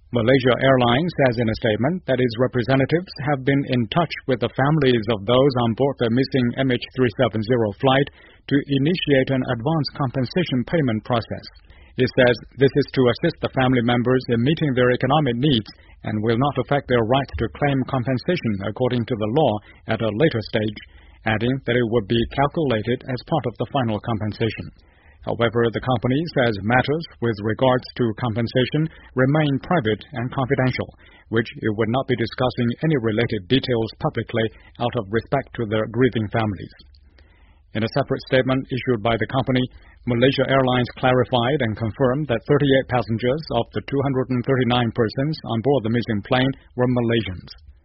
Malaysia Airlines says in a statement that its representatives have been in touch with the families of those on board the missing MH370 flight to initiate an advance compensation payment process. It says this is to assist the family members in meeting their economic needs and will not affect their right to claim compensation according to the law at a later stage, adding that it would be calculated as part of the final compensation. However, the company says matters with regards to compensation remain private and confidential, which it would not be discussing any related details publicly out of respect to their grieving families. In a separate statement issued by the company, Malaysia Airlines clarified and confirmed that 38 passengers of the 239 persons on board the missing plane were Malaysians.